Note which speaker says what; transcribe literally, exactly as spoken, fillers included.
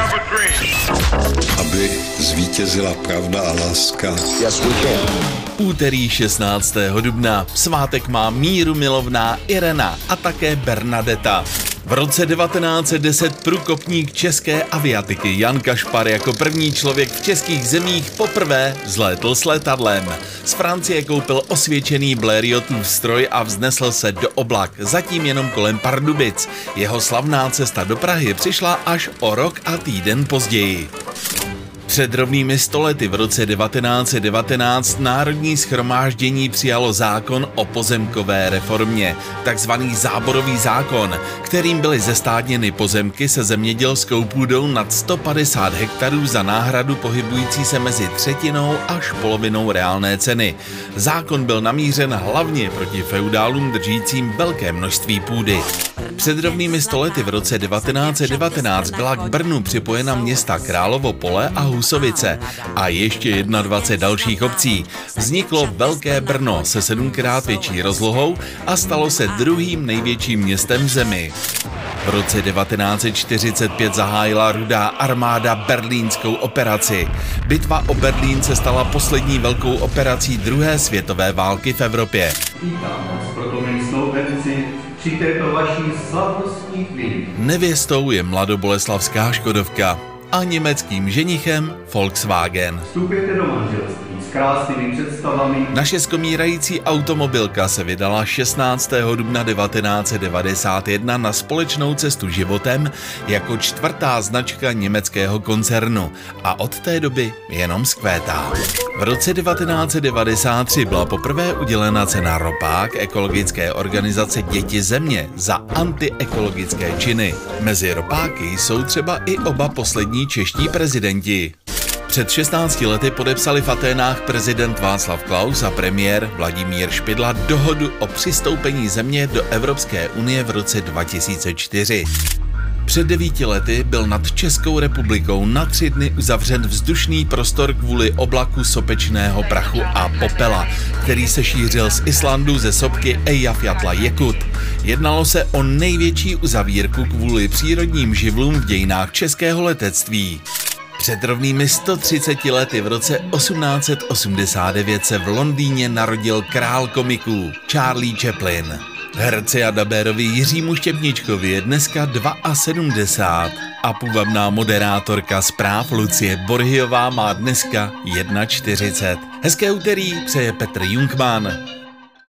Speaker 1: Aby zvítězila pravda a láska.
Speaker 2: Yes, we can.
Speaker 3: Úterý šestnáctého dubna svátek má míru milovná Irena a také Bernadeta. V roce devatenáct set deset průkopník české aviatiky Jan Kašpar jako první člověk v českých zemích poprvé vzlétl s letadlem. Z Francie koupil osvědčený Blériotův stroj a vznesl se do oblak, zatím jenom kolem Pardubic. Jeho slavná cesta do Prahy přišla až o rok a týden později. Před rovnými stolety v roce devatenáct set devatenáct Národní shromáždění přijalo zákon o pozemkové reformě, takzvaný záborový zákon, kterým byly zestátněny pozemky se zemědělskou půdou nad sto padesát hektarů za náhradu pohybující se mezi třetinou až polovinou reálné ceny. Zákon byl namířen hlavně proti feudálům držícím velké množství půdy. Před rovnými stolety v roce devatenáct set devatenáct byla k Brnu připojena města Královo Pole a Husovice a ještě dvacet jedna dalších obcí. Vzniklo Velké Brno se sedmkrát větší rozlohou a stalo se druhým největším městem v zemi. V roce devatenáct set čtyřicet pět zahájila Rudá armáda berlínskou operaci. Bitva o Berlín se stala poslední velkou operací druhé světové války v Evropě.
Speaker 4: Vítám vás, proto milí snoubenci, při této vaší slavnostní chvíli.
Speaker 3: Nevěstou je mladoboleslavská Škodovka a německým ženichem Volkswagen.
Speaker 4: Vstupujete do manželství s krásnými představami.
Speaker 3: Naše skomírající automobilka se vydala šestnáctého dubna devatenáct set devadesát jedna na společnou cestu životem jako čtvrtá značka německého koncernu a od té doby jenom zkvétá. V roce devatenáct set devadesát tři byla poprvé udělena cena Ropák ekologické organizace Děti země za antiekologické činy. Mezi ropáky jsou třeba i oba poslední čeští prezidenti. Před šestnácti lety podepsali v Aténách prezident Václav Klaus a premiér Vladimír Špidla dohodu o přistoupení země do Evropské unie v roce dva tisíce čtyři. Před devíti lety byl nad Českou republikou na tři dny uzavřen vzdušný prostor kvůli oblaku sopečného prachu a popela, který se šířil z Islandu ze sopky Eyjafjallajökull. Jednalo se o největší uzavírku kvůli přírodním živlům v dějinách českého letectví. Před rovnými sto třiceti lety v roce osmnáct set osmdesát devět se v Londýně narodil král komiků Charlie Chaplin. Herci a dabérovi Jiřímu Štěpničkovi je dneska sedmdesát dva a půvabná moderátorka zpráv Lucie Borhyová má dneska čtyřicet jedna. Hezké úterý přeje Petr Jungmann.